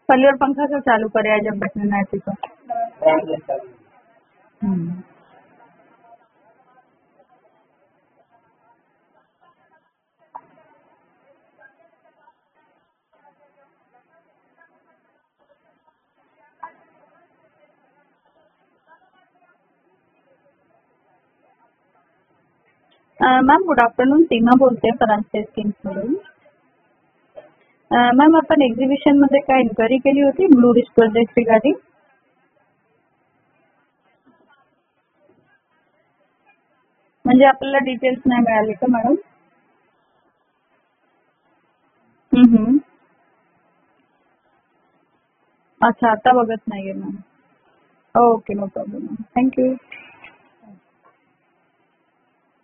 खाली और पंखा सब चालू करे आज जब बैठने ना ऐसी तो। मॅम गुड आफ्टरनून, सीमा बोलते फरांचे स्कीम्समधून. मॅम आपण एक्झिबिशन मध्ये काय इन्क्वायरी केली होती ब्लू रिच प्रोजेक्ट रिगार्डिंग? म्हणजे आपल्याला डिटेल्स नाही मिळाले का मॅडम? अच्छा, आता बघत नाहीये ma'am. Okay, no problem ma'am, thank you.